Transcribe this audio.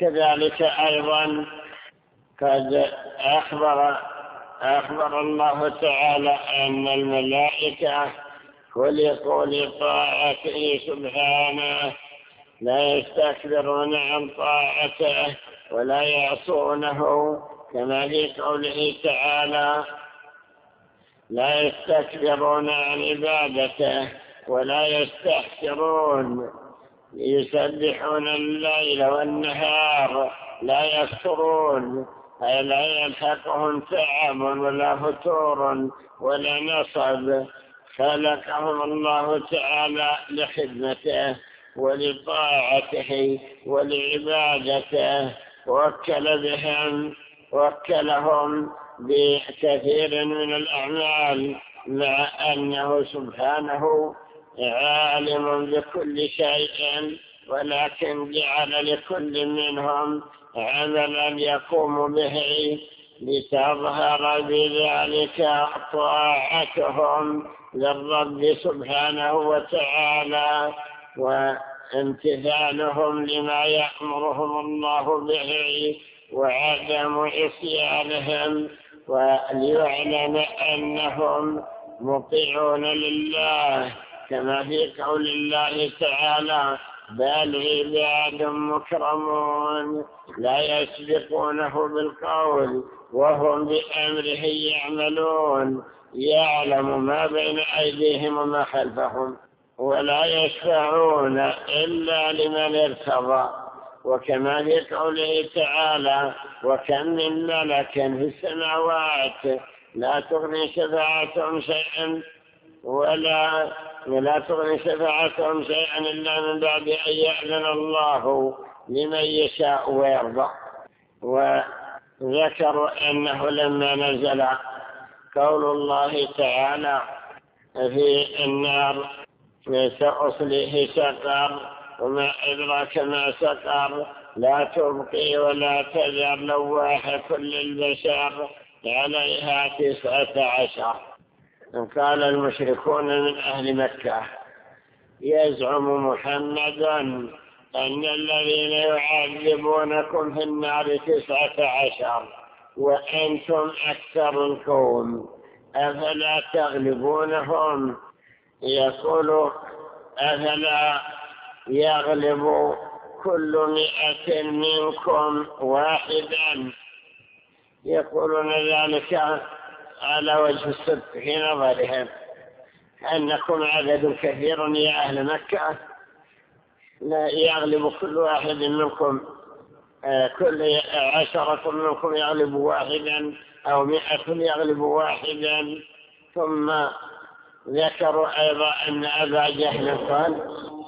كذلك أيضا قد أخبر الله تعالى أن الملائكة خلقوا لطاعته سبحانه، لا يستكبرون عن طاعته ولا يعصونه، كما في قوله تعالى: لا يستكبرون عن عبادته ولا يستحسرون، يسبحون الليل والنهار لا يفترون، أي لا يلحقهم تعب ولا فتور ولا نصب. خلقهم الله تعالى لخدمته ولطاعته ولعبادته، وكلهم بكثير من الأعمال، مع أنه سبحانه عالم بكل شيء، ولكن جعل لكل منهم عملا يقوم به لتظهر بذلك طاعتهم للرب سبحانه وتعالى وامتثالهم لما يأمرهم الله به وعدم عصيانهم، وليعلم أنهم مطيعون لله، كما في قول الله تعالى: بل عباد مكرمون لا يسبقونه بالقول وهم بأمره يعملون، يعلم ما بين أيديهم وما خلفهم، ولا يشفعون إلا لمن ارتضى. وكما في قوله تعالى: وكم من ملك في السماوات لا تغني شفاعتهم شيئا إلا من بعد أن يأذن الله لمن يشاء ويرضى. وذكروا أنه لما نزل قول الله تعالى في النار: سأصليه سقر وما أدراك ما سقر لا تبقي ولا تذر لواحة كل البشر عليها 19. قال المشركون من أهل مكة: يزعم محمد أن الذين يعذبونكم في النار 19 وأنتم أكثر القوم أفلا تغلبونهم. يقول: أفلا يغلب كل 100 منكم واحدا. يقولون ذلك على وجه الصدق في نظرهم، أنكم عدد كثير يا أهل مكة، لا يغلب كل واحد منكم، كل 10 منكم يغلب واحدا، أو 100 يغلب واحدا. ثم ذكروا أيضا أن أبا جهل قال: